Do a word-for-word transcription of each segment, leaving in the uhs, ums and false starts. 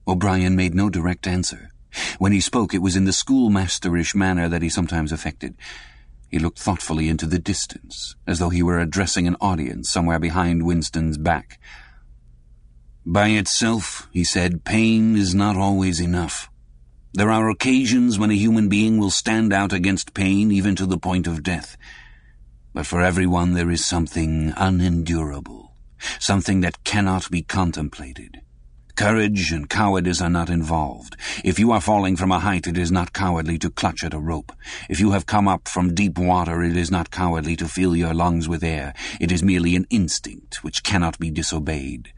O'Brien made no direct answer. When he spoke, it was in the schoolmasterish manner that he sometimes affected. He looked thoughtfully into the distance, as though he were addressing an audience somewhere behind Winston's back. "By itself," he said, "pain is not always enough. There are occasions when a human being will stand out against pain even to the point of death. But for everyone there is something unendurable, something that cannot be contemplated. Courage and cowardice are not involved. If you are falling from a height, it is not cowardly to clutch at a rope. If you have come up from deep water, it is not cowardly to fill your lungs with air. It is merely an instinct which cannot be disobeyed.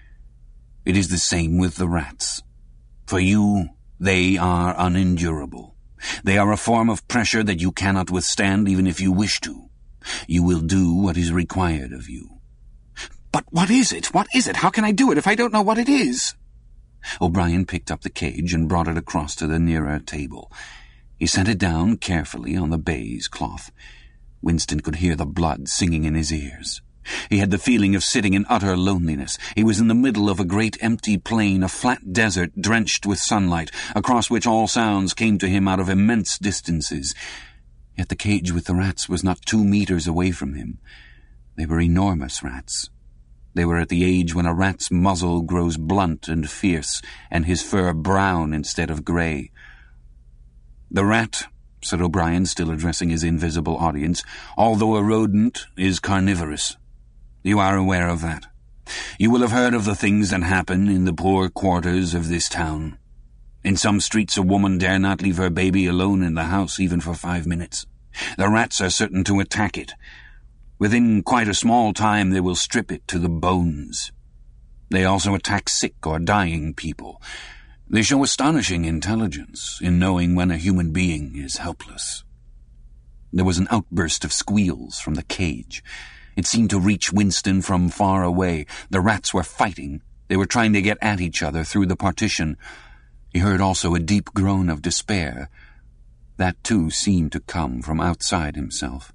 It is the same with the rats. For you, they are unendurable. They are a form of pressure that you cannot withstand even if you wish to. You will do what is required of you." "But what is it? What is it? How can I do it if I don't know what it is?" O'Brien picked up the cage and brought it across to the nearer table. He set it down carefully on the baize cloth. Winston could hear the blood singing in his ears. He had the feeling of sitting in utter loneliness. He was in the middle of a great empty plain, a flat desert drenched with sunlight, across which all sounds came to him out of immense distances. Yet the cage with the rats was not two meters away from him. They were enormous rats. They were at the age when a rat's muzzle grows blunt and fierce, and his fur brown instead of grey. "The rat," said O'Brien, still addressing his invisible audience, "although a rodent, is carnivorous. You are aware of that. You will have heard of the things that happen in the poor quarters of this town. In some streets a woman dare not leave her baby alone in the house even for five minutes. The rats are certain to attack it. Within quite a small time they will strip it to the bones. They also attack sick or dying people. They show astonishing intelligence in knowing when a human being is helpless." There was an outburst of squeals from the cage. It seemed to reach Winston from far away. The rats were fighting. They were trying to get at each other through the partition. He heard also a deep groan of despair. That, too, seemed to come from outside himself.